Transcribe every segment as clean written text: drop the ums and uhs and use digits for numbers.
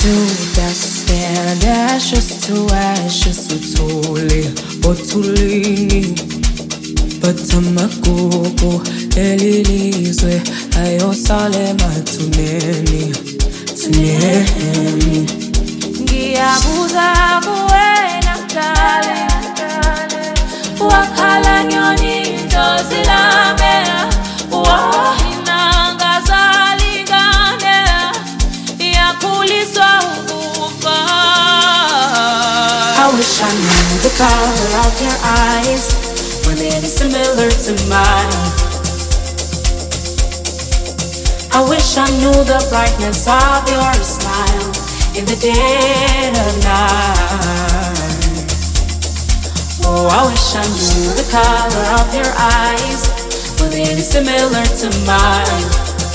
stand ashes to ashes othulini but amagugu elilizwe ayosale mathuneni ngiyabuza kuwena mdala wakhala nyoni intozi lami I wish I knew the color of your eyes when it is similar to mine. I wish I knew the brightness of your smile in the dead of night. Oh, I wish I knew the color of your eyes when it is similar to mine.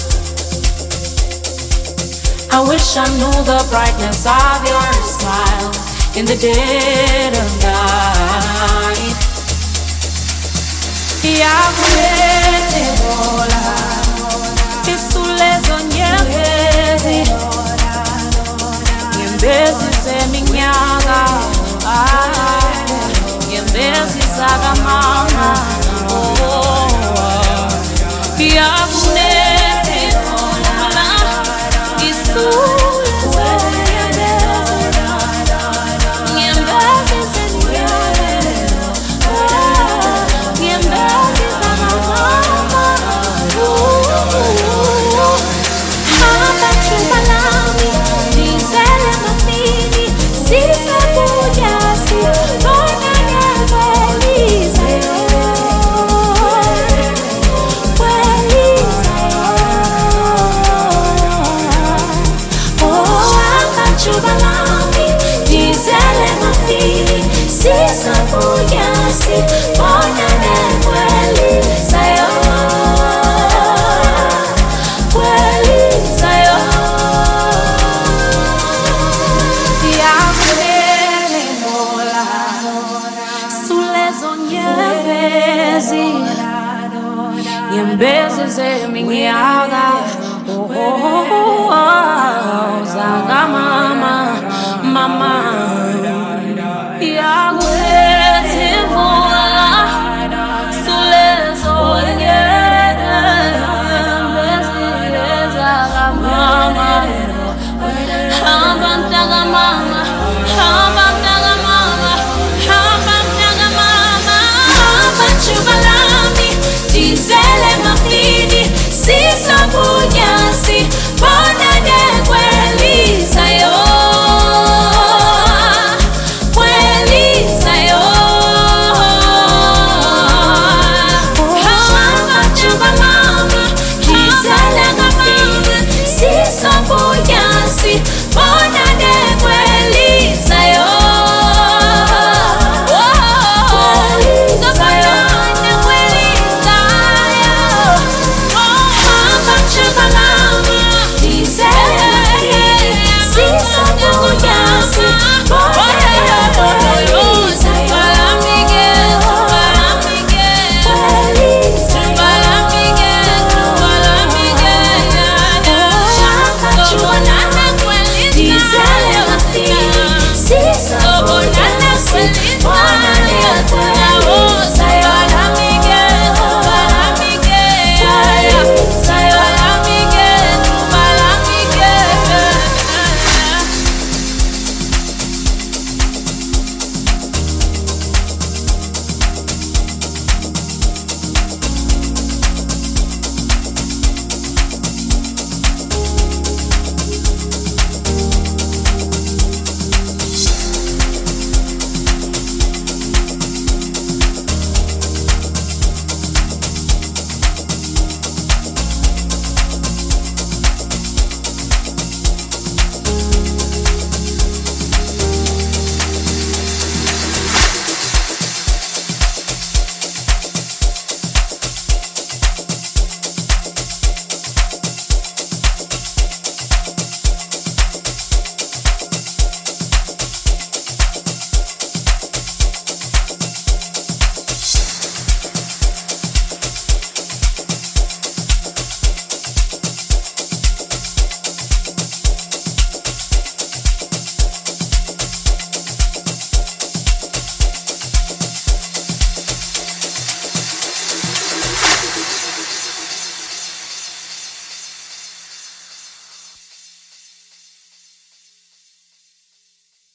I wish I knew the brightness of your smile in the dead of night. Yakulete bola, isulezo nyembezi, nyembezi zeminyaka, nyembezi zakamama. Yakulete bola, isulezo Nyembezi zeminyaka